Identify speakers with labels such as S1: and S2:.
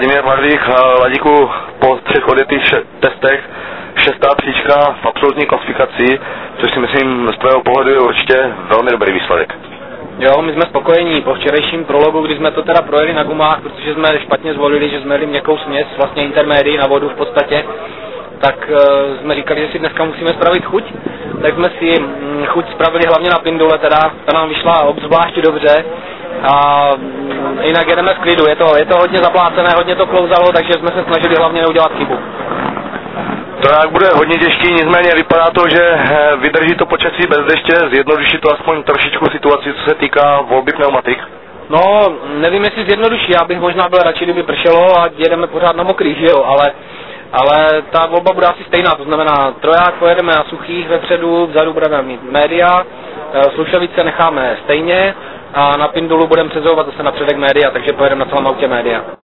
S1: Vladimír Marvík, Ladíku, po 3 odjetých testech 6. příčka v absolutní klasifikaci, což si myslím z tvého pohledu je určitě velmi dobrý výsledek.
S2: Jo, my jsme spokojení. Po včerejším prologu, kdy jsme to teda projeli na gumách, protože jsme špatně zvolili, že jsme jeli měkkou směs, vlastně intermédii na vodu v podstatě, tak jsme říkali, že si dneska musíme spravit chuť. Tak jsme si chuť spravili hlavně na pindule, teda ta nám vyšla obzvlášť dobře. A jinak jedeme z klidu, je to hodně zaplácené, hodně to klouzalo, takže jsme se snažili hlavně neudělat chybu.
S1: To jak bude hodně těžký, nicméně vypadá to, že vydrží to počasí bez deště, zjednoduší to aspoň trošičku situaci, co se týká volby pneumatik.
S2: No, nevím, jestli zjednoduší, já bych možná byl radši, kdyby pršelo a jedeme pořád na mokrý, že jo, ale ta volba bude asi stejná, to znamená troják pojedeme na suchých vepředu, vzadu budeme mít média, slušovice necháme stejně a na pindulu budeme přezouvat zase na předek média, takže pojedeme na celém autě média.